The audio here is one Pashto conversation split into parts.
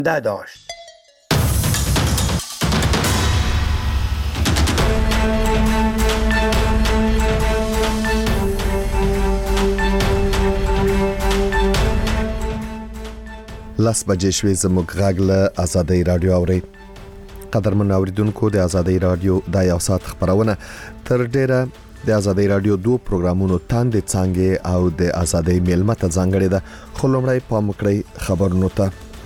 داشت. لاس بجې شوې زموږ غږ له آزادۍ رادیو اوري. قدرمن اوریدونکو د آزادۍ رادیو د یو ساعت خبرونه تر ډیره د آزادۍ رادیو 2 پروګرامونو تاندې څنګه او د آزادۍ میلمه ته ځانګړي ده. خو لومړی پام وکړئ خبرونو ته.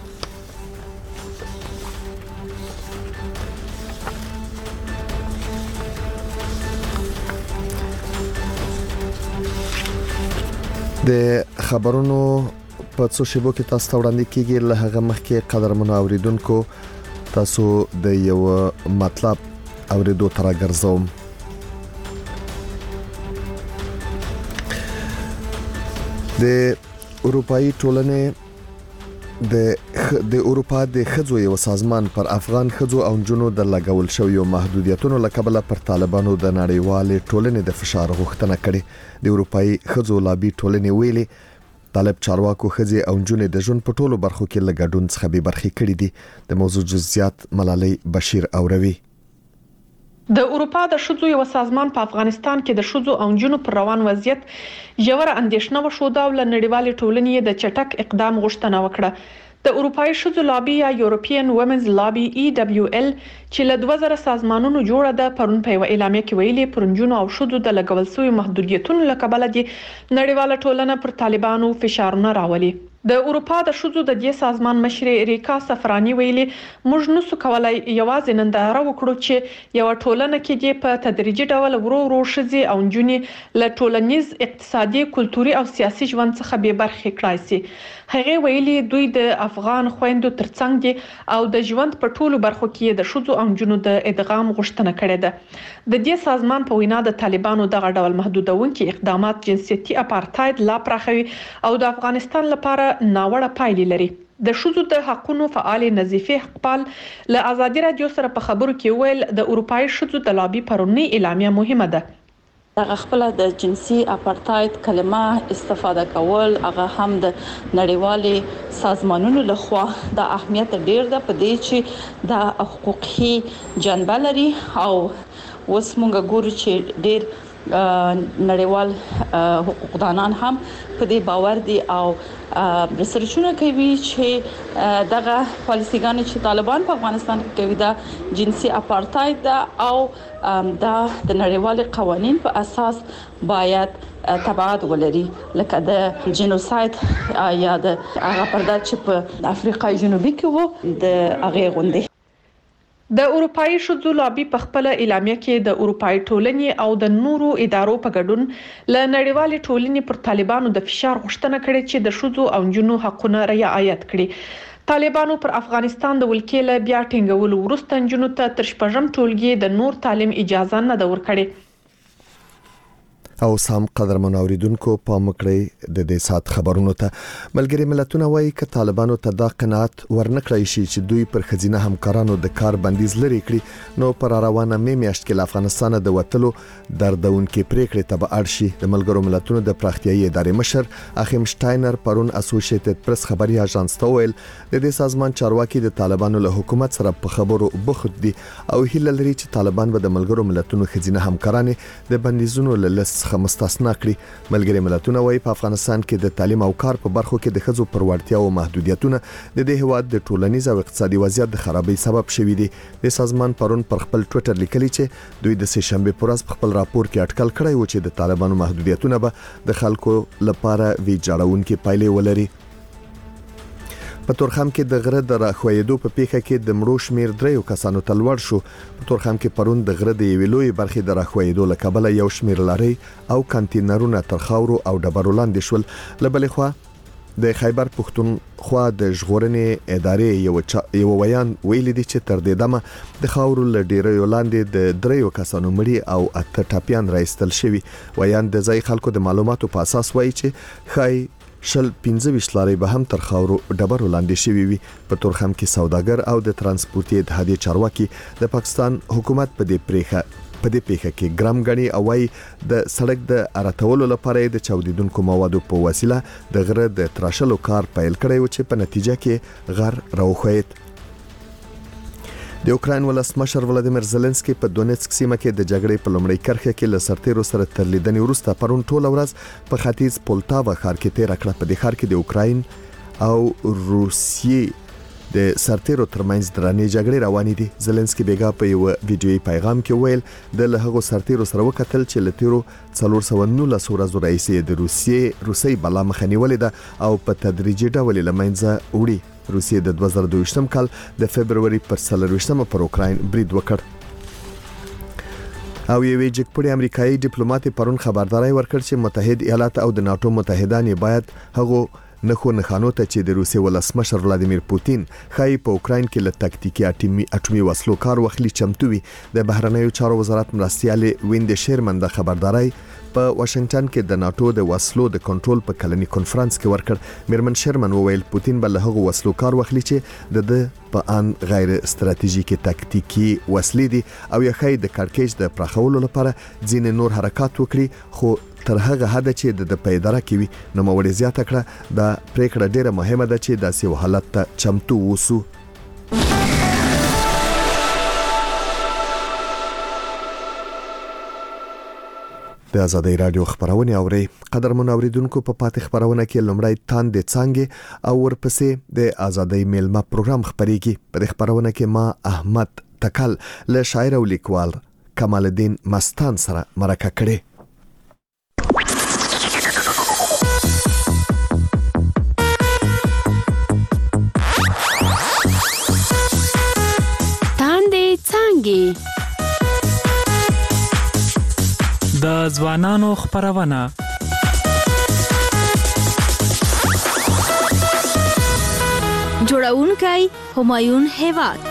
د خبرونو په څو شیبو کې تاسو ته وړاندې کیږي. له هغه مخکې قدرمن اوریدونکو تاسو د یو مطلب اوریدو تر راګرځوم. د اروپאי ټولنې د اروپا د خځو یو سازمان پر افغان خځو او جنونو د لګول شویو محدودیتونو لکبله پر طالبانو د نړیوال ټولنې د فشار غوښتنه کړې. د اروپאי خځو لابي ټولنې ویلي طالب چارواکو خځې او جنونو د ژوند په ټولو برخو کې لګډون څخه به برخې کړې دي. د موضوع جزئیات ملالۍ بشیر اوروي. د اروپا د شذو یو سازمان په افغانستان کې د شذو او جنونو پر روان وضعیت ژوره اندېښنه وښوده او له نړیوال ټولنې د چټک اقدام غوښتنه وکړه. د اروپאי شذو لابي یا یورپین وومنز لابي EWL چې له 2000 سازمانونو جوړه ده پرون په اعلامیه کې ویلي پرنجونو او شذو د لګول شوی محدودیتونو لکبله دي نړیواله ټولنه پر طالبانو فشارونه راولي. د اروپا د شذو د دې سازمان مشر ریکا سفرانی ویلي موږ نسو کولای یوازې ننداره وکړو چې یو ټولنه کې د په تدریجي ډول ورو ورو شذي او جنونی له ټولنیز اقتصادي کلتوري او سیاسي ژوند څخه به برخې کړای شي. هغه ویلي دوی د افغان خويندو ترڅنګ دي او د ژوند په ټولو برخو کې د شذو او جنونو د ادغام غوښتنه کړې ده. د دې سازمان په وینا د طالبانو دغه ډول محدودونکي اقدامات جنسيتي اپارټاید لا پراخوي او د افغانستان لپاره ناوړه پایلې لري. د شذو د حقوقو فعال نظیفه حقپال له آزادۍ رادیو سره په خبرو کې ویل د اروپאי شذو د لابي پرونی اعلامیه مهمه ده. هغه خپل د جنسي اپارټاید کلمه استفاده کول هغه هم د نړیوالې سازمانونو لخوا د اهمیت ډیر ده په دې چې د حقوقي جنبه لري او اوس موږ ګورو چې ډیر نړیوال حقوقدانان هم په دې باور دي او ریسرچونه کوي چې دغه پالیسيګان چې طالبان په افغانستان کې کوي دا جنسي اپارټاید ده او دا د نړیوال قوانين په اساس باید تبعات ولري لکه د جنوساید یا د هغه پرده چې په افریقا جنوبي کې وو د هغه غونډې. د اروپאי شذو لابي په خپل اعلامیه کې د اروپאי ټولنې او د نورو ادارو په ګډون ل نړیوال ټولنې پر طالبانو د فشار غوښتنه کړې چې د شذو او جنونو حقوقونه رعایت کړي. طالبانو پر افغانستان د ولکې له بیا ټینګولو وروسته جنونو ته تر شپږم ټولګي د نور تعلیم اجازه نه ده ورکړې. او سم قدرمن اوریدونکو په مکړې د دې سات خبرونو ته ملګری ملتونه وایي ک طالبانو ته دا قناعت ورنکړی شي چې دوی پر خزینه همکارانو د کار بندیز لري کړی نو پر روانه میاشت کې افغانستان د وټلو دردونکو پریکړې ته به اړشي. د ملګرو ملتونو د پراختیایي ادارې مشر اخیم شټاینر پرون اسوسییټډ پریس خبري اژانس ته ویل د دې سازمان چارواکي د طالبانو له حکومت سره په خبرو بوخت دي او هیله لري چې طالبان به د ملګرو ملتونو خزینه همکارانه د بندیزونو له مستثنا کړي. ملګری ملتونه وايي په افغانستان کې د تعلیم او کار په برخو کې د خځو پر وړتیا او محدودیتونه د دې هواد د ټولنیز او اقتصادي وضعیت د خرابۍ سبب شوي دي. د سازمان پرون پر خپل ټوئیټر لیکلي چې دوی د سه شنبه پر ورځ خپل راپور کې اټکل کړی و چې د طالبانو محدودیتونه به د خلکو لپاره ویجاړونکي پایلې ولري. په تورخم کې د غره د راخویدو په پیښه کې د مړو شمیر 3 کسانو ته لوړ شو. په تورخم کې پرون د غره د ویلوي برخې د راخویدو لکبله یو شمیر لري او کانټینرونه تر خاورو او ډبرو لاندې شول. لبلې خوا د خیبر پښتونخوا د ژغورنې ادارې یو ویان ویلي دي چې تر دې دمه د خاورو لډیره یولاندې د 3 کسانو مړي او 8 ټاپیان راایستل شوی. ویان د ځای خلکو د معلوماتو په اساس وایي چې خای شل 15 لارې به هم تر خاورو ډبرو لاندې شوی وي. په تورخم کې سوداګر او د ترانسپورتي اتحادیې چارواکي د پاکستان حکومت په دې په دې پیښه کې ګرام غني او وايي د سړک د اراتولو لپاره د چاودیدونکو موادو په وسیله د غره د تراشلو کار پیل کړی و چې په نتیجه کې غر راوخوت. د اوکراین ولسمشر ولادیمیر زيلنسکي په دونیتسک سیمه کې د جګړې په لومړۍ کرښه کې له سرتیرو سره تر لیدنې وروسته پرون ټول ورځ په ختیځ پولتاوا ښار کې تیر کړه. په دې ښار کې د اوکراین او روسیې د سرتیرو ترمنځ درنې جګړې روانې دي. زيلنسکي بیګا په یو ویډیويي پیغام کې ویل د لهغو سرتیرو سره وکتل چې لتیرو 419 ورځې رئیس د روسي بلا مخ نیولې ده او په تدریجي ډول لمنځه وړي. روسیه د 2022م کال د فبرवरी پر 24مه پر اوکراین برید وکړ. او یوې جګپړې امریکایي ډیپلوماټ پرون خبرداري ورکړ چې متحد ایالات او د ناتو متحدان باید هغه نخانو ته چې د روسیې ولسمشر ولادیمیر پوتین خای په اوکراین کې له تکتیکي اټومي وسلو کار واخلي چمتو وي. د بهرنیو چارو وزارت مرستياله ویند شیرمن د خبرداري په واشنگټن کې د ناتو د وسلو د کنټرول په کلنی کانفرنس کې ورکړ. میرمن شیرمن وویل پوتین بل هغه وسلو کار واخلي چې د په ان غیر استراتیژیکي تکتیکي وسلې دي او یې خای د کارکېج د پرخولو لپاره ځینې نور حرکت وکړي خو تر هغه حد چې د پیداره کوي. نو موري زیاته کړه د پریکړه ډیره مهمه ده چې داسې حالت ته چمتو ووسو. د آزادۍ رادیو خبرونه اوري. قدرمن اوریدونکو په پاتې خبرونه کې لومړی تاندې څنګه او ورپسې د آزادۍ میلمه پروګرام خبريږي. په خبرونه کې ما احمد تکل له شاعر او لیکوال کمال الدین مستان سره مرکه کړې. تاندې څنګه د ځوانانو خبرونه. جوړونکی همایون هیواد.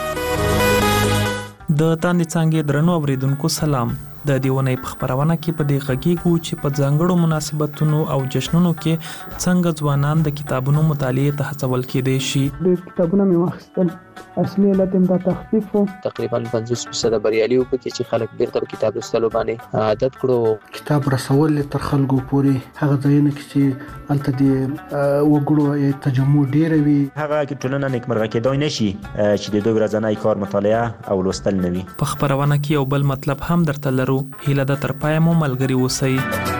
د تاندې څنګه درنو اوریدونکو سلام. د دیونې په خبرونه کې په دې غږیږو چې په ځانګړو مناسبتونو او جشنونو کې څنګه ځوانان د کتابونو مطالعه ته هڅول کېدي شي. د کتابونو مې واخیستل. اصلي علت هم دا تخفیف وو. تقریبا 50% بریالي وو کې چې خلک بیرته کتاب لوستلو باندې عادت کړو. کتاب رسول تر خلکو پورې هغه ځایونه کې چې الته د وګړو تجمع ډیر وي هغه کې ټولنه نیکمرغه کېدای نشي چې د دوی ورځنی کار مطالعه او لوستل نه وي. په خبرونه کې یو بل مطلب هم درته لرو. هیله د تر پای مو ملګری اوسئ.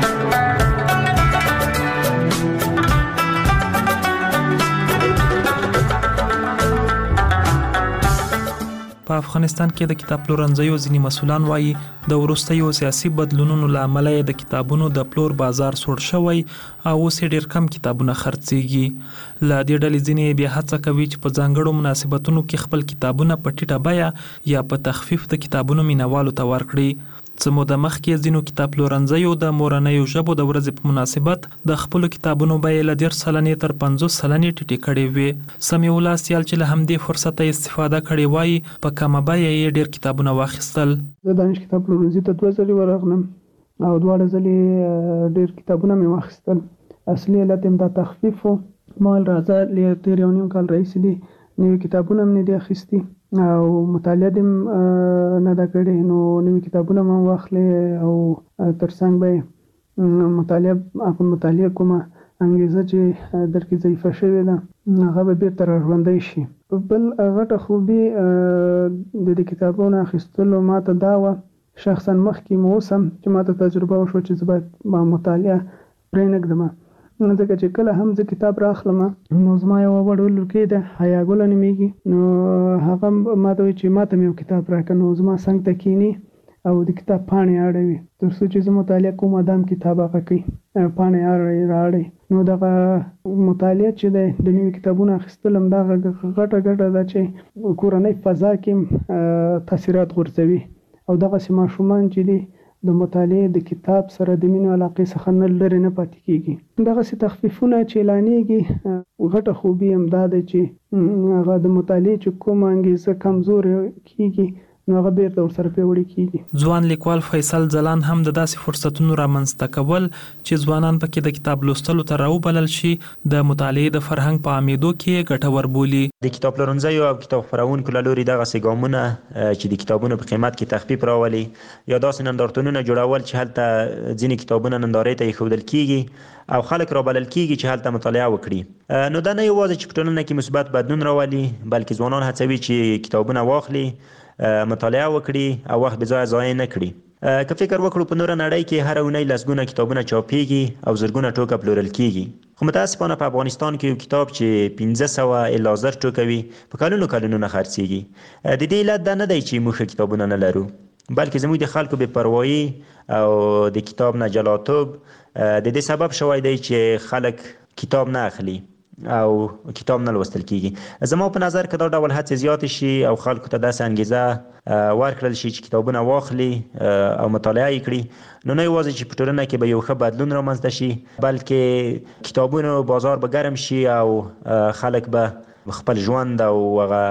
په افغانستان کې د کتاب پلورنځیو ځینې مسؤلان وایي د وروستیو سیاسي بدلونونو لامل د کتابونو د پلور بازار سوړ شوی او اوس ډېر کم کتابونه خرڅيږي. لا دې ډلې ځینې بیا هڅه کوي چې په ځانګړو مناسبتونو کې خپل کتابونه په ټیټه بیه یا په تخفیف د کتابونو مینوالو ته ورکړي. څه موده مخکې ځینو کتاب پلورنځیو د مورنیو ژبو د ورځې په مناسبت د خپل کتابونو بیې له 10% تر 50% ټیټې کړې وې. سمیع الله سیال چې له همدې فرصت استفاده کړې وایي په کمه بیه یې ډېر کتابونه واخیستل. زه د کتاب پلورنځي ته 2 ځلې ورغلم او 2 ځلې ډېر کتابونه مې واخیستل. اصلي علت هم دا تخفیف وو. مال راځه له تیر یو نیم کال رئیس دي نوې کتابونه مې دي اخیستي او مطالعه دې نه دا کړې نو نوې کتابونه مې واخلې او ترڅنګ به مطالعه کومه انګیزه چې درکې ضعیفه شوې ده هغه به بیرته راژوندی شي. بل غټه خوبي د دې کتابونو اخیستلو ماته دا وه شخصا مخکې مو اوسم چې ماته تجربه وشوه چې زه باید مطالعه پرېنږدم ځکه چې کله هم زه کتاب راخلم نو زما یو وړ لورکۍ ده حیا ګله نومیږي نو هغه ماته وایي چې ماته مې یو کتاب راکړه نو زما څنګ ته کینی او د کتاب پاڼې اړوي تر څو چې زه مطالعه کوم ادم کتاب هغه کوي پاڼې راړي. نو دغه مطالعه چې د نوي کتابونو اخیستل هم دغه غټه ده چې کورنۍ فضا کې تاثیرات غورځوي او دغسې ماشومان چې دي د مطالعه د کتاب سره د مینې علاقې څخه نه لرې نه پاتې کېږي. دغسې تخفیفونه چې اعلانېږي غټه خوبي هم دا ده چې هغه د مطالعې چې کومه انګیزه کمزورې کېږي نو هغه بیرته ورسره پیوړی کیږي. ځوان لیکوال فیصل ځلان هم د داسې فرصتونو رامنځته کول چې ځوانان پکې د کتاب لوستلو ته راوبلل شي د مطالعې د فرهنګ په عامېدو کې ګټور بولي. د کتاب پلورنځیو او کتاب خپرونکو له لوري دغه ګامونه چې د کتابونو په قیمت کې تخفیف راولي یا داسې نندارتونونه جوړول چې هلته ځینې کتابونه نندارې ته ایښودل کیږي او خلک رابلل کیږي چې هلته مطالعه وکړي. نو دا نه یوازې چې په ټولنه کې مثبت بدلون راولي بلکې ځوانان هڅوي چې کتابونه واخلي، مطالعه وکړي او وخت به ضایع نه کړي. که فکر وکړو په نوره نړۍ کې هر اونۍ لسګونه کتابونه چاپیږي او زرګونه ټوکه پلورل کیږي، خو متاسفانه په افغانستان کې یو کتاب چې 1500 الا 1000 ټوکه وي په کلونو نه خرڅیږي. د دې علت دا نه دی چې موږ کتابونه نه لرو بلکې زموږ د خلکو بې پروایي او د کتاب نه جلاتوب د دې سبب شوی دی چې خلک کتاب نه اخلي او کتاب نه لوستل کیږي. زما په نظر که دا ډول هڅې زیات شي او خلکو ته داسې انګیزه ورکړل شي چې کتابونه واخلي او مطالعه یې کړي، نو نه یوازې چې په ټولنه کې به یو ښه بدلون رامنځته شي بلکې کتابونو بازار به ګرم شي او خلک به خپل ژوند او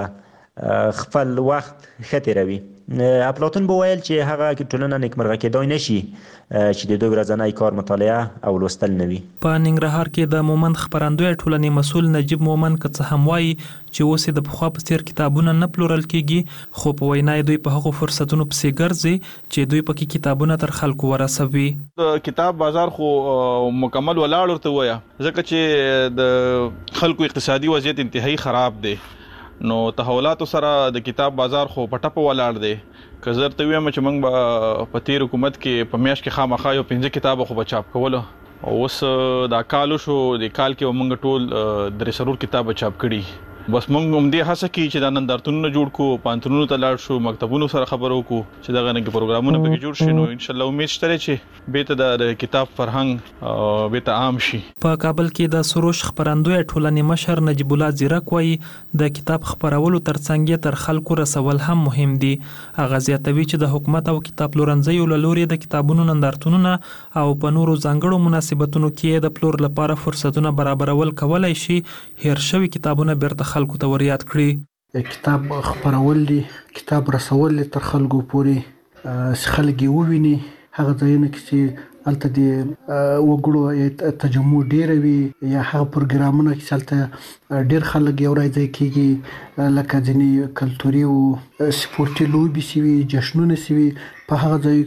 خپل وخت ښه تیروي. افلاطون به ویل چې هغه ټولنه نیکمرغه کېدای نشي چې د دوی ورځنی کار مطالعه او لوستل نه وي. په ننګرهار کې د مومند خپرندوی ټولنې مسؤل نجیب مومند که څه هم وایي چې اوس د پخوا په څیر کتابونه نه پلورل کیږي، خو په وینا دوی په هغو فرصتونو پسې ګرځي چې دوی پکې کتابونه تر خلکو ورسوي. د کتاب بازار خو مکمل ولاړ ورته ویا ځکه چې د خلکو اقتصادي وضعیت انتهایی خراب دی، نو تحولاتو سره د کتاب بازار خو پټه په ولاړ دی. که زه ورته ویم چې موږ به په تیر حکومت کې په میاشت کې خامخا یو 15 کتابه خو به چاپ کولو، اوس دا کال شو، د کال کې موږ ټول 300 کتابه چاپ کړي. بس موږ هم دې هڅه کوي چې دا نندارتونونه جوړ کړو، پانتونونو ته لاړ شو، مکتبونو سره خبرو وکړو چې دغه نه پروګرامونه پکې جوړ شي. نو ان شاء الله امید شته چې بیرته د کتاب فرهنګ بیرته عام شي. په کابل کې د سروش خپرندوی ټولنې مشر نجیب الله زیرک وایي د کتاب خپرولو ترڅنګ تر خلکو رسول هم مهم دي. هغه زیاتوي چې د حکومت او کتاب پلورنځیو له لوري د کتابونو نندارتونونه او په نورو ځانګړو مناسبتونو کې د پلور لپاره فرصتونه برابرول کولای شي هیر شوي کتابونه بیرته خلکو ته وريات کړي. کتاب خپرول دي، کتاب رسول تر خلکو پورې خلک وویني، هغه ځایونه چې هلته د وګړو تجمع ډیر وي یا هغه پروګرامونه چې هلته ډیر خلک یو راځي کیږي، لکه ځینې کلتوري او سپورتي لوبي سوي، جشنونه سوي، په هغه ځای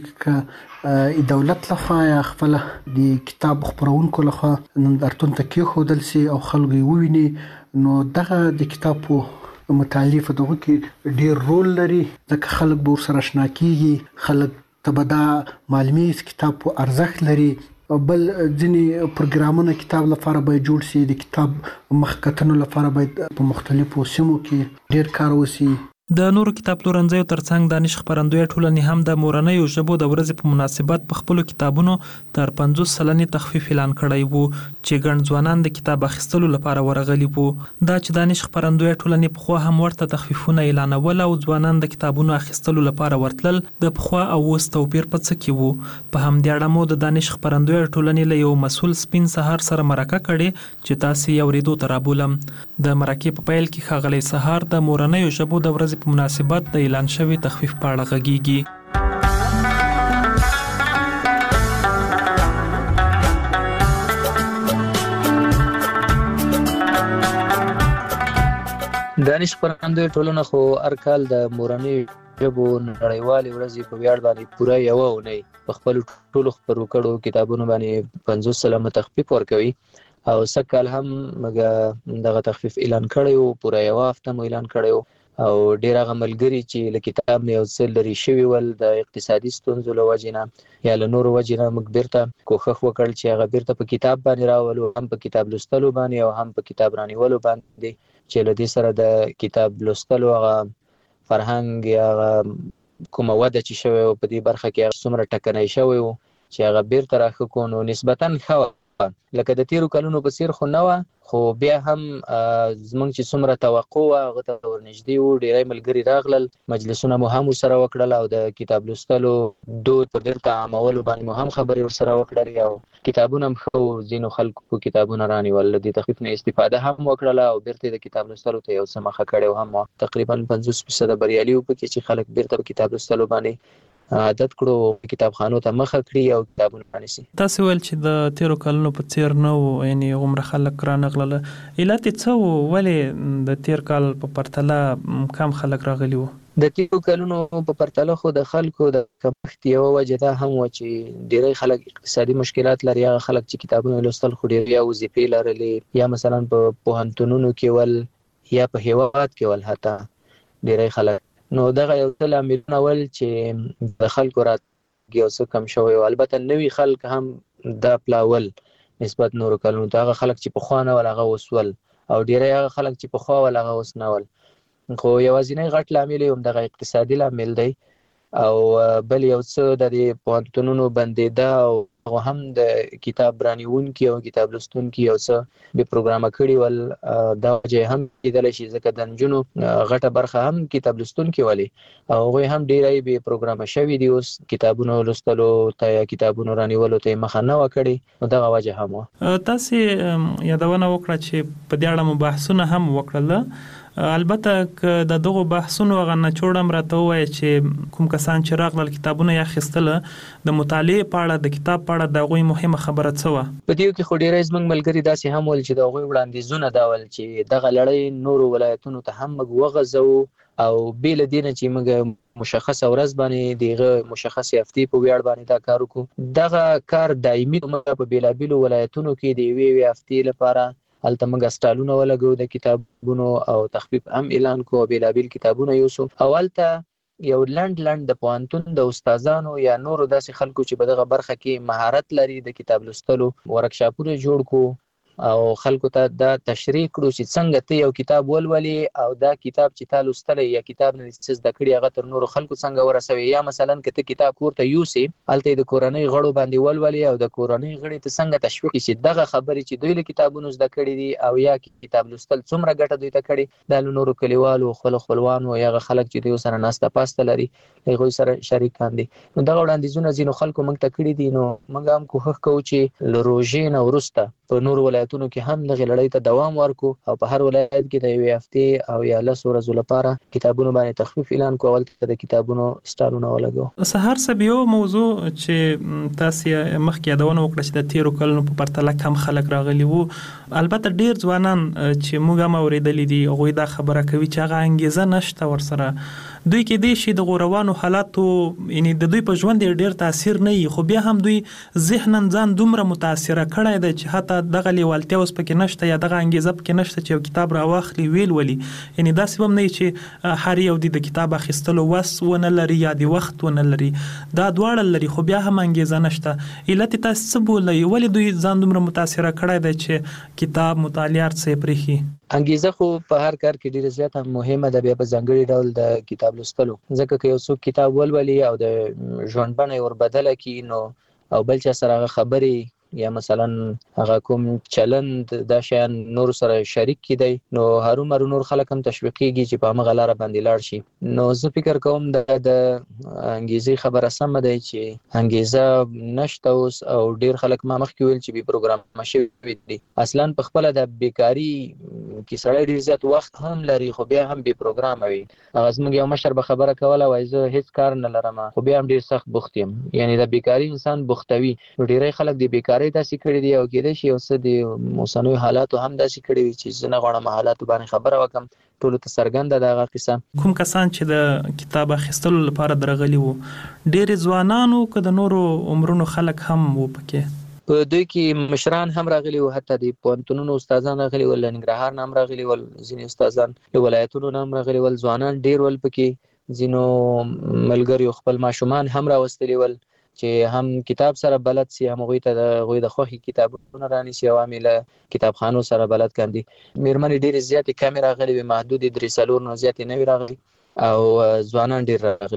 کې دولت لخوا یا خپل د کتاب خپرونکو لخوا نندارتون ته کېښودل سي او خلک وویني، نو دغه د کتاب په متعلق دغه کې ډیر رول لري ځکه خلک به سره آشنا کیږي، خلک ته به دا معلومي کتاب په ارزښت لري. بل ځینې پروګرامونه کتاب لپاره به جوړ شي، د کتاب مخکتنو لپاره به په مختلفو سیمو کې ډیر کار وشي. د نورو کتاب پلورنځیو ترڅنګ دانش خپرندوی ټولنې هم د مورنیو ژبو د ورځې په مناسبت په خپلو کتابونو تر 50% تخفیف اعلان کړی وو چې ګڼ ځوانان د کتاب اخیستلو لپاره ورغلي وو. دا چې دانش خپرندوی ټولنې په خوا هم ورته تخفیفونه اعلانول او ځوانان د کتابونو اخیستلو لپاره ورتلل، د پخوا او اوس توپیر په څه کې وو؟ په همدې اړه مو د دانش خپرندوی ټولنې له یو مسؤل سپین سهار سره مرکه کړې چې تاسو یې اورېدو ته رابولم. د مرکې په پیل کې ښاغلی سهار د مورنیو ژبو د ورځې په مناسبت د اعلان شوی تخفیف په اړه غږیږي. دانش خپرندوی ټولنه خو هر کال د مورنیو ژبو نړیوالې ورځې په ویاړ باندې پوره یوه اونۍ په خپلو ټولو خپرو کړو کتابونو باندې 50% تخفیف ورکوي او سږکال هم دغه تخفیف اعلان کړی و، پوره یوه هفته مو اعلان کړی و او ډیر هغه ملګري چې له کتاب نه یو څه لرې شوي ول د اقتصادي ستونزو له وجې نه یا له نورو وجې نه موږ بیرته کوښښ وکړ چې هغه بیرته په کتاب باندې راولو، هم په کتاب لوستلو باندې او هم په کتاب رانیولو باندې، چې له دې سره د کتاب لوستلو هغه فرهنګ یا کومه وده چې شوی و په دې برخه کې څومره ټکنی شوی و چې هغه بیرته راښه کړو، نو نسبتاً ښه لکه د تیرو کلونو په څیر خو نه و، خو بیا هم زمونږ چې څومره توقع وه هغه ته ورنږدې وو. ډېری ملګري راغلل، مجلسونه مو هم ورسره وکړل او د کتاب لوستلو دود په بیرته عامولو باندې مو هم خبرې ورسره وکړلې او کتابونه هم ښه وو. ځینو خلکو کتابونه رانیول، د دې تخفیف نه استفاده هم وکړله او بیرته د کتاب لوستلو ته یو څه مخه کړې هم وه. تقریبا 50% بریالي وو پکې چې خلک بیرته په کتاب لوستلو باندې عادت کړو، کتابخانو ته مخه کړي او کتابونه رانیسي. تاسو ویل چې د تیرو کلونو په څیر نه وو، یعنی عمر خلک رانغلله. علت یې څه وو؟ ولې د تیر کال په پرتله کم خلک راغلي وو؟ د تیرو کلونو په پرتله خو د خلکو د کمښت یوه وجه دا هم وه چې ډېری خلک اقتصادي مشکلات لري. هغه خلک چې کتابونه لوستل خو ډېر یا وظیفې لرلې یا مثلا په پوهنتونونو کې ول یا په هیواد کې ول حتی ډېری خلک. نو دغه یو څه لاملونه ول چې د خلکو راتګ یو څه کم شوی و. البته نوي خلک هم دا پلاول نسبت نورو کلونو ته. هغه خلک چې پخوا نه ول هغه اوس ول او ډېری هغه خلک چې پخوا ول هغه اوس نه ول. خو یوازینی غټ لامل یې همدغه اقتصادي لامل دی او بل یو څه د پوهنتونونو بندېده او هم د کتاب رانیونکي او کتاب لوستونکي یو څه بې پروګرامه کړي ول. دا وجه هم کېدلی شي ځکه د نجونو غټه برخه هم کتاب لوستونکي ولې او هغوی هم ډېری بې پروګرامه شوي دي. اوس کتابونو لوستلو ته یا کتابونو رانیولو ته یې مخه نه وه کړې، نو دغه وجه هم وه. تاسې یادونه وکړه چې په دې اړه مو بحثونه هم وکړل. البته که د دغو بحثونو هغه نچوړ هم راته ووایه چې کوم کسان چې راغلل کتابونه یې اخیستله د مطالعې په اړه د کتاب په اړه د هغوی مهمه خبره څه وه؟ په دې کې خو ډېری زموږ ملګري داسې هم ول چې د هغوی وړاندیزونه دا ول چې دغه لړۍ نورو ولایتونو ته هم موږ وغځوو او بې له دې نه چې موږ مشخصه ورځ باندې دغه مشخصې هفتې په ویاړ باندې دا کار وکړو. دغه کار دایمي موږ په بېلابېلو ولایتونو کې د یوې هفتې لپاره هلته موږ سټالونه ولګو د کتابونو او تخفیف هم اعلان کو او بېلابېل کتابونه یوسو او هلته یو لنډ د پوهنتون د استادانو یا نورو داسې خلکو چې په دغه برخه کې مهارت لري د کتاب لوستلو ورکشاپونه جوړ کو او خلکو ته دا تشریح کړو چې څنګه ته یو کتاب ولولې او دا کتاب چې تا لوستلی یا کتاب نه څه زده کړي هغه تر نورو خلکو څنګه ورسوي. یا مثلا که ته کتاب کور ته یوسې هلته د کورنۍ غړو باندې ولولې او د کورنۍ غړي ته څنګه تشویق کړي چې دغه خبرې چې دوی له کتابونو زده کړي دي او یا کتاب لوستل څومره ګټه دوی ته کړي دا له نورو کلیوالو خپلوانو یا هغه خلک چې دوی سره ناسته پاسته لري هغوی سره شریکان دي. نو دغه وړاندیزونه ځینو خلکو موږ ته کړي دي. نو موږ هم کوښښ کوو چې له روژې نه وروسته په نورو ولایتونو کې هم دغه لړۍ ته دوام ورکو او په هر ولایت کې د یوې هفتې او یا 10 ورځو لپاره کتابونو باندې تخفیف اعلان کوو. هلته د کتابونو سټالونه ولګو. سهار صاحب یو موضوع چې تاسې مخکې یادونه وکړه چې د تیرو کلونو په پرتله کم خلک راغلي وو. البته ډېر ځوانان چې موږ هم اورېدلي دي هغوی دا خبره کوي چې هغه انګیزه نشته ورسره. دوی کې دې شي د غوروانو حالاتو یعنی د دوی په ژوند ډېر تاثیر نه وي خو بیا هم دوی ذهناً ځان دومره متاثره کړی دی چې حتی دغه لیوالتیا اوس پکې نشته یا دغه انګیزه پکې نشته چې یو کتاب راواخلي ویل ولي. یعنی داسې هم نه چې هر یو د کتاب اخیستلو وس ونه لري یا د وخت ونه لري، دا دواړه لري خو بیا هم انګیزه نشته. علت تاسو څه بولئ؟ ولې دوی ځان دومره متاثره کړی دی چې کتاب مطالعه څه پرېښي؟ انګیزه خو په هر کار کې ډیره زیاته مهمه ده، بیا په ځانګړي ډول د کتاب لوستلو. ځکه که یو څوک کتاب ولولي او د ژوند بڼه یې وربدله کړي نو او بل چا سره هغه خبرې یا مثلا هغه کوم چلند دا شیان نور سره شریک کیدی نو هرومرو نور خلک هم تشویقيږي چې په هغه لار باندې لاړ شي. نو زه فکر کوم د انګیزې خبره سم ده چې انګیزه نشته اوس او ډیر خلک ما مخکې ویل چې به پروګرام شوی دي. اصلا په خپل د بیکاری کې سړی ډیر زیات وخت هم لري خو بیا هم به پروګرام وي. هغه زموږ یو مشر به خبره کوله وای زه هیڅ کار نه لرم خو بیا هم ډیر سخت بوخت یم. یعنی د بیکاری انسان بوختوي. ډیری خلک د بیکاری داسې کړي دي او کېدای شي اوس د موسمي حالاتو هم داسې کړي وي چې زه نه غواړم حالاتو باندې خبره وکم. ټول ته څرګنده دغه قصه. کوم کسان چې د کتاب اخیستلو لپاره درغلي وو ډېر ځوانانو که د نورو عمرونو خلک هم وو پکې؟ په دوی کې مشران هم راغلي وو، حتی د پوهنتونونو استادان راغلي ول، ننګرهار نه هم راغلي ول، ځینې استادان له ولایتونو نه هم راغلي ول، ځوانان ډېر ول پکې. ځینو ملګریو خپل ماشومان هم راوستلي ول چې هم کتاب سره بلد سي، هم غوي ته غوي د خوخي کتابونه رانیسي او عامل کتابخانو سره بلد کاندي. میرمنې ډېر زیاتې کیمرا غلي وي، محدود 3 نه زیاتې نه راغلي او ځوانان ډېر راغلي ول.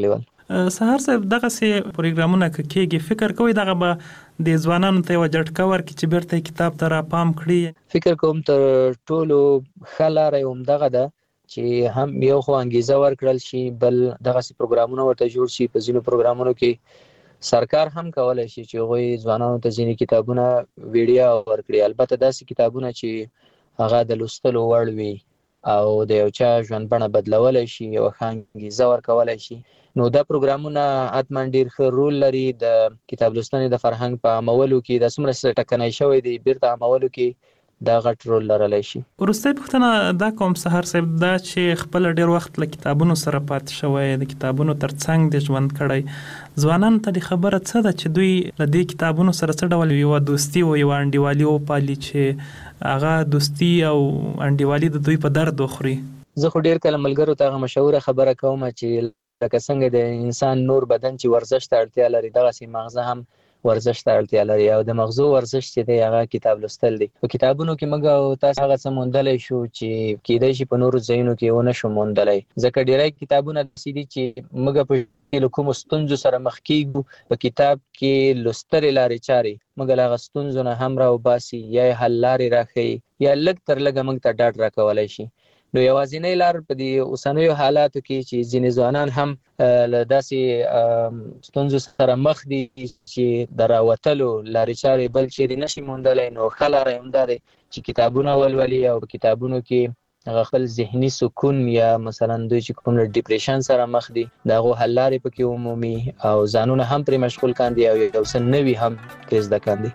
سهار صاحب دغه سي پروګرامونه کېږي فکر کوي دغه به د ځوانانو ته وجټکا ورکړي چې بیرته کتاب ته را پام کړي؟ فکر کوم تر ټولو خلاره هم دغه ده چې هم یو خو انګیزه ورکړل شي، بل دغه سي پروګرامونه ورته جوړ شي. په ځینو پروګرامونو کې سرکار هم کولای شي چې غوي ځوانانو ته ځینې کتابونه ویډیا ورکړي، البته داسې کتابونه چې هغه د لوستلو وړ وي او د یو چا ژوند بڼه بدلولای شي او انګیزه ورکولای شي. نو دا پروګرامونه حتما ډیر ښه رول لري د کتاب لوستنې د فرهنګ په عملولو کې. د څومره ټکنۍ شوی دی بیرته عملولو کې دا غټ رول لرلی شي. وروستۍ پوښتنه دا کوم سهار صاحب دا چې خپل ډیر وخت له کتابونو سره پاتې شوی، د کتابونو ترڅنګ د ژوند کړی، ځوانانو ته د خبره څه ده چې دوی له دې کتابونو سره څه ډول یو دوستي او یو انډیوالي وپالي چې هغه دوستي او انډیوالي د دوی په درد وخوري؟ زه خو ډیر کله ملګرو ته هغه مشوره خبره کوم چې لکه څنګه د انسان نور بدن چې ورزش ته اړتیا لري، دغسې مغزه هم ورزش ته اړتیا لري او د مغزو ورزش چې دی هغه کتاب لوستل دی. په کتابونو کې موږ او تاسو هغه څه موندلی شو چې کېدای شي په نورو ځایونو کې ونه شو موندلی، ځکه ډیری کتابونه داسې دي چې موږ په له کومو ستونزو سره مخ کېږو، په کتاب کې لوستلې لارې چارې موږ له هغه ستونزو نه هم راوباسي یا یې حل لارې راښیي یا لږ تر لږه موږ ته ډاډ راکولی شي. نو یوازینۍ لار په دې اوسنیو حالاتو کې چې ځینې ځوانان هم له داسې ستونزو سره مخ دي چې د راوتلو لارې چارې بل چیرې نشي موندلی، نو ښه لاره یې همدا دی چې کتابونه ولولي او په کتابونو کې هغه خپل ذهني سکون یا مثلا دوی چې کوم ډیپریشن سره مخ دي د هغو حل لارې پکې ومومي او ځانونه هم پرې مشغول کاندي او یو څه نوي هم ترې زده کاندي.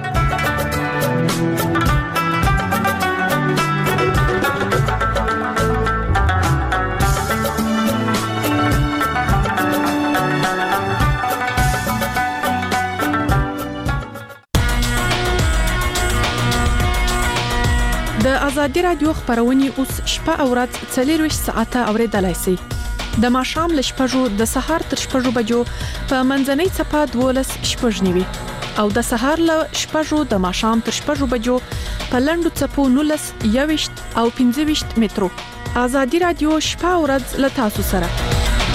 د ازادي رادیو خبرونه اوس شپه او ورځ 24 ساعته اوریدلای شئ. د ماښام ل شپږو د سهار تر شپږو بجو په منځنۍ صفه 12 شپږنیوي او د سهار ل شپږو د ماښام تر شپږو بجو په لندو صفو 19 21 او 25 مترو. ازادي رادیو شپه او ورځ ل تاسو سره.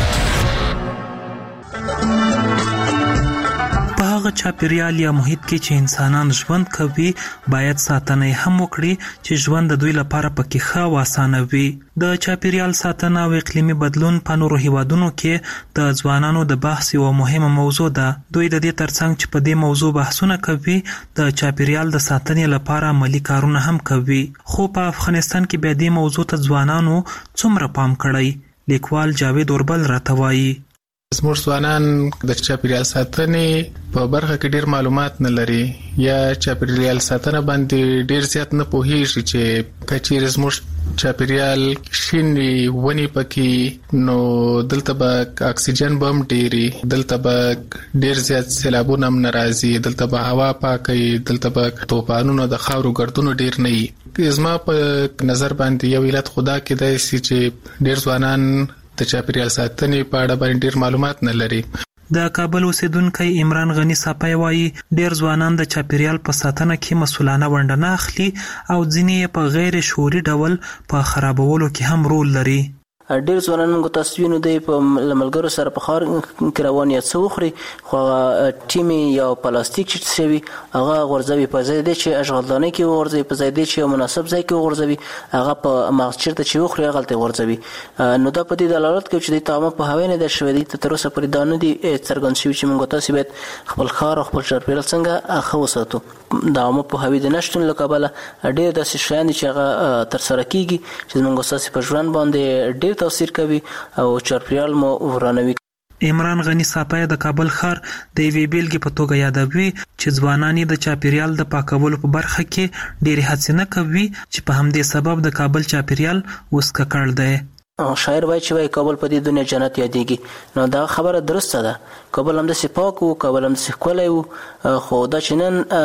په هغه چاپیریال یا محیط کې چې انسانان ژوند کوي باید ساتنه هم وکړي چې ژوند د دوی لپاره پکې ښه او اسانه وي. د چاپیریال ساتنه او اقلیمي بدلون په نورو هیوادونو کې د ځوانانو د بحث یوه مهمه موضوع ده. دوی د دې ترڅنګ چې په دې موضوع بحثونه کوي د چاپیریال د ساتنې لپاره عملی کارونه هم کوي. خو په افغانستان کې بیا دې موضوع ته ځوانانو څومره پام کړی؟ لیکوال جاوید اوربل راته وایي زموږ ځوانان د چاپیریال ساتنې په برخه کې ډیر معلومات نه لري یا چاپیریال ساتنه باندې ډیر زیات نه پوهیږي چې کچیر زموږ چاپیریال شینی ونی پکې نو دلته به اکسیجن بم ډیری، دلته به ډیر زیات سیلابونه هم ناراضي، دلته به هوا پاکي، دلته به طوفانونه د خاورو ګردونو ډیر نه وي. زما په نظر باندې یو علت خدا کې دی چې ډیر ځوانان د چاپیریال ساتنې په اړه باندې ډیر معلومات نه لري. د کابل اوسیدونکی عمران غنی صاحب وایي ډیر ځوانان د چاپیریال په ساتنه کې مسؤلانه ونډه نه اخلي او ځینې په غیر شعوري ډول په خرابولو کې هم رول لري. ډیر ځوانان موږ تاسو وینو دی په ملګرو سره په خار کې روان یا څه وخوري خو ټیمي یا پلاستیک چې شوی هغه غورځوي په ځای دی چې اشغالدانۍ کې غورځوي، په ځای دی چې مناسب ځای کې غورځوي، هغه په مغز چیرته چې وخوري هغه ته غورځوي. نو دا په دې دلالت کوي چې د طعام په هوا نه د شوی دی تر اوسه پرې دا نه دي څرګند شوي چې موږ تاسو باید خپل ښار او خپل چاپیریال څنګه ښه وساتو. د عامه پوهاوي د نشتون له کبله ډېر داسې شیان چې هغه ترسره کیږي چې موږ تاسو په ژوند باندې ډېر تاثیر کوي او چاپیریال مو ورانوي. عمران غنی صاحب د کابل ښار د یوې بیلګې په توګه یادوي چې ځوانان د چاپیریال د پاکولو په برخه کې ډېرې هڅې نه کوي چې په همدې سبب د کابل چاپیریال اوس ککړ دی. شاعر وایي چې وایي کابل په دې دنیا جنت یادېږي. نو دا خبره درسته ده، کابل همداسې پاک وو، کابل همداسې ښکلی وو، خو دا چې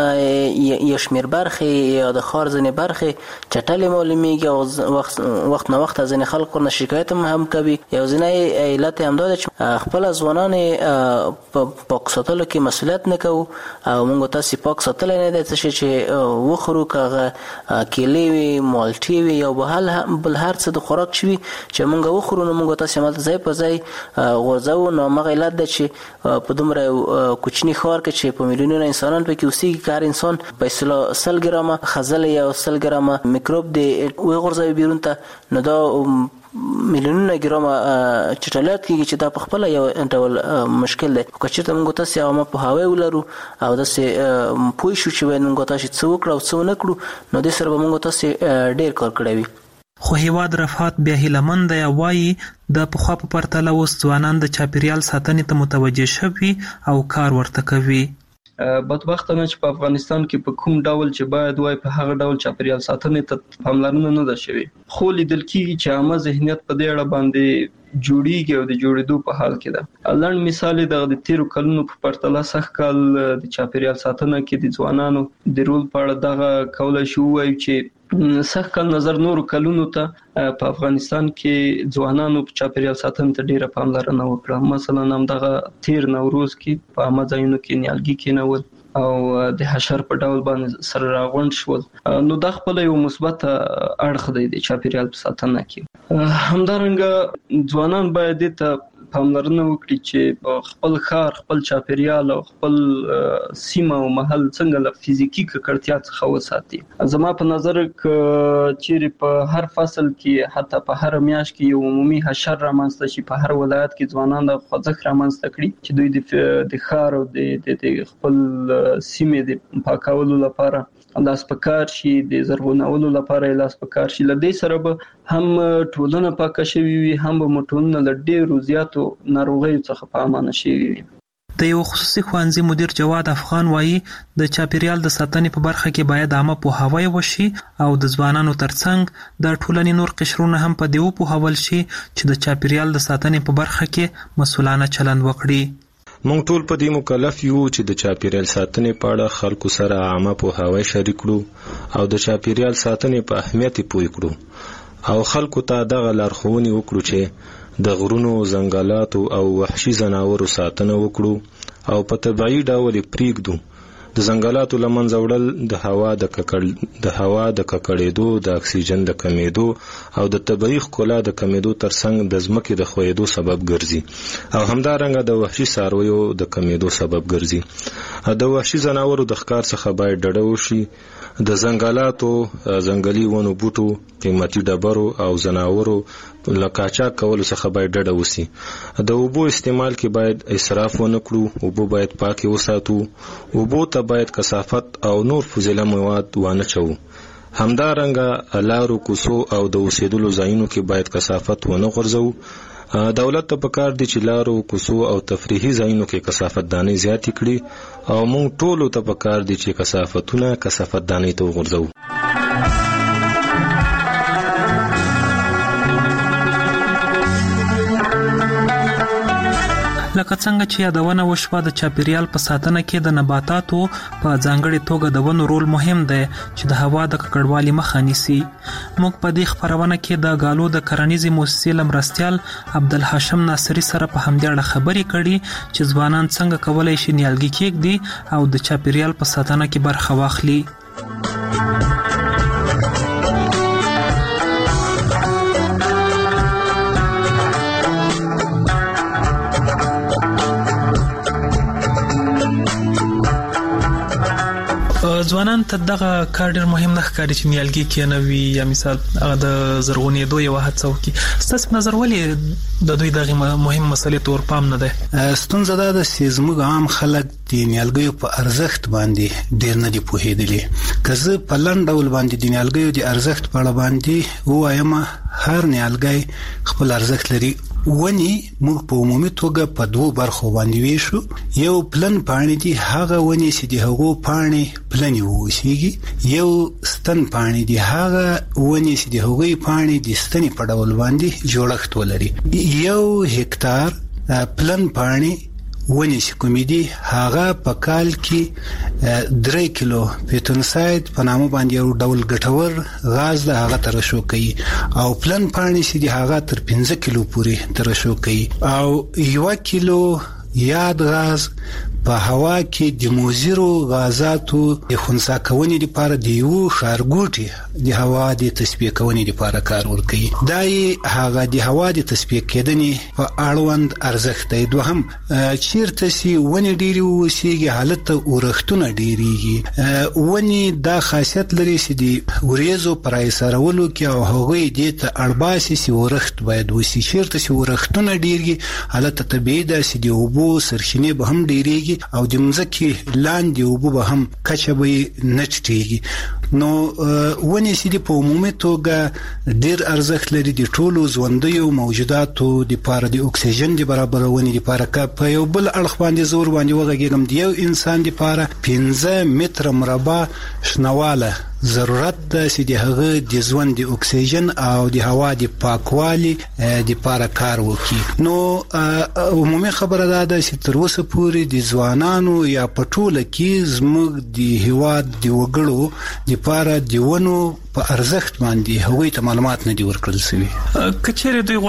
نن یو شمېر برخې یا د ښار ځینې برخې چټلې معلومېږي او وخت نه وخت ځینې خلک ورنه شکایت هم کوي. یو ځینې علت یې همدا ده چې خپله ځوانان په پاک ساتلو کې مسؤلیت نه کوو او موږ تاسې پاک ساتلی نه دی څه شی چې وخورو، که هغه کیلې وي، مالټې وي یا بل هر څه د خوراک چې وي چې چې موږ وخورو نو موږ تاسو مالته ځای په ځای غوځو. نو مغه علت د چې په دومره کوچني ښار کې چې په میلیونونو انسانان پکې اوسېږي کار انسان په 100 ګرامه خزل یا 100 ګرامه میکروب دی وغورځوي بیرون ته، نو دا میلیونونه ګرامه چټلات کېږي چې دا په خپل یو ډول مشکل دی. که چېرته موږ تاسو عامه پوهاوی ولرو او داسې پوه شو چې موږ تاسو څه وکړو او څه نه کړو، نو دې سره به موږ تاسو ډېر کار کړی وي. خو هیواد رفعت بیا هیلهمند دی، وایي د پخوا په پرتله اوس ځوانان د چاپیریال ساتنې ته متوجه شوي او کار ورته کوي. بدبختانه چې په افغانستان کې په کوم ډول چې باید وای په هغه ډول چاپیریال ساتنې ته پاملرنه نه ده شوې. خو لیدل کېږي چې عامه ذهنیت په دې اړه باندې جوړیږي او د جوړېدو په حال کې ده. لنډ مثال د تیرو کلونو په پرتله سخت کال د چاپیریال ساتنه کې د ځوانانو د رول په اړه دغه کولای شو وایي چې سخت کال نظر نورو کلونو ته په افغانستان کې ځوانانو په چاپیریال ساتنې ته ډیره پاملرنه وکړه. مثلا هم دغه تیر نوروز کې په عامه ځایونو کې نیالګي کېنول او د حشر په ډول باندې سره راغونډ شول، نو دا خپل یو مثبت اړخ دی د چاپیریال په ساتنه کې. همدارنګه ځوانان باید ته پاملرنه وکړي چې خپل ښار، خپل چاپیریال او خپل سیمه او محل څنګه له فزیکی ککړتیا څخه وساتي. زما په نظر چې په هر فصل کې حتی په هر میاشت کې یو عمومي حشر رامنځته شي په هر ولایت کې ځوانان د خوځښت رامنځته کړي چې دوی د ښار او د خپل سیمې د پاکولو لپاره لاس په کار شي، د زرغونولو لپاره لاس په کار شي. لدې سره به هم ټولنه پاکه شوي وي، هم به ټولنه له ډېرو زیاتو ناروغیو څخه په امانه شوي وي. د یو خصوصي ښوونځي مدیر جواد افغان وایي د چاپیریال د ساتنې په برخه کې باید عامه پوهاوی وشي او د ځوانانو ترڅنګ د ټولنې نور قشرونه هم په دې وپوهول شي چې د چاپیریال د ساتنې په برخه کې مسؤلانه چلند وکړي. مونږ ټول په دې مکلف یو چې د چاپیریال ساتنې په اړه خلکو سره عامه پوهاوی شریک کړو او د چاپیریال ساتنې په اهمیت پوه کړو او خلکو ته دغه لارښوونې وکړو چې د غرونو، ځنګلاتو او وحشي ځناورو ساتنه وکړو او په طبيعي ډول پریږدو. د ځنګلاتو لمنځه وړل د هوا د ککړېدو، د اکسیجن د کمیدو او د طبيعي ښکلا د کمیدو ترڅنګ د ځمکې د ښویېدو سبب ګرځي او همدارنګه د وحشي څارویو د کمیدو سبب ګرځي. د وحشي ځناورو د ښکار څخه باید ډډه وشي. د ځنګلاتو، ځنګلي ونو بوټو، قیمتي ډبرو او ځناورو له قاچاق کولو څخه باید ډډه وشي. د اوبو استعمال کې باید اسراف ونه کړو. اوبه باید پاکې وساتو. اوبو ته باید کثافت او نور فضله مواد وانه چو. همدارنګه لارو، کوڅو او د اوسېدلو ځایونو کې باید کثافت ونه غورځو. دولت ته پکار دي چې لارو، کوڅو او تفریحي ځایونو کې کثافت دانۍ زیاتې کړي او موږ ټولو ته پکار دي چې کثافت دانۍ ته وغورځو. لکه څنګه چې یادونه وشوه د چاپیریال په ساتنه کې د نباتاتو په ځانګړي توګه د ونو رول مهم دی چې د هوا د ککړوالي مخه نیسي. موږ په دې خبرونه کې د غالو د کرنیزې مؤسسې لمرستیال عبدالحاشم ناصری سره په همدې اړه خبرې کړي چې ځوانان څنګه کولای شي نیالګي کېږدي او د چاپیریال په ساتنه کې برخه واخلي. ځوانان ته دغه کار ډېر مهم نه ښکاري چې نیالګي کېنوي یا مثال هغه د زرغونېدو یوه هڅه وکړي. ستاسو نظر ولې د دوی دغه مهم مسلې ته ورپام نه دی؟ ستونزه دا ده چې زموږ عام خلک د نیالګیو په ارزښت باندې ډېر نه دي پوهېدلي. که زه په لنډ ډول باندې د نیالګیو د ارزښت په اړه باندې ووایم، هر نیالګی خپل ارزښت لري. ونی موږ په عمومي توګه په دوه برخو باندې ویشو. یو پلن پاڼې دي، هغه ونی چې د هغو پاڼې پلنې واوسېږي. یو ستن پاڼې دي، هغه ونی چې د هغوی پاڼې د ستنې په ډول باندې جوړښت ولري. یو هکتار پلن پاڼې ونی چې کومې دي، هغه په کال کې 3 کیلو پیتونساید په نامه باندې یو ډول ګټور غاز له هغه ترشح کوي او پلن پاڼې چې دي هغه تر 15 کیلو پورې ترشح کوي او 1 کیلو یاد غاز په هوا کې د موزیرو غازاتو د خنثی کونې لپاره د یو ښارګوټي د هوا د تصفیه کونې لپاره کار ورکوي. دا هغه د هوا د تصفیه کېدنې په اړوند ارزښت دی. دوهم چیرته چې ونې ډېرې ووسیږي هلته اورښتونه ډېریږي. ونې دا خاصیت لري چې د وریځو پر ایسارولو کې او هغوی دې ته اړ باسي چې اورښت باید وسي. چیرته چې اورښتونه ډېرږي هلته طبیعي ده چې د اوبو سرچینې به هم ډېریږي او د مځکې لاندې اوبه به هم کچه به یې نه ټیټېږي. نو ونې چې په عمومي توګه ډېر ارزښت لري د ټولو ژوندیو موجوداتو دپاره د اکسیجن د برابرونې دپاره. که په یو بل اړخ باندې زور باندې وغږېږم، د یو انسان دپاره 15 متره مربع شنواله ضرورت ده چې د هغه د ژوند د اکسیجن او د هوا د پاکوالي دپاره کار وکړي. نو عمومي خبره دا ده چې تر اوسه پورې د ځوانانو یا په ټوله کې زموږ د هېواد د وګړو دپاره د ونو په ارزښت باندې هغوی ته معلومات نه دي ورکړل شوي. که چیرې دوی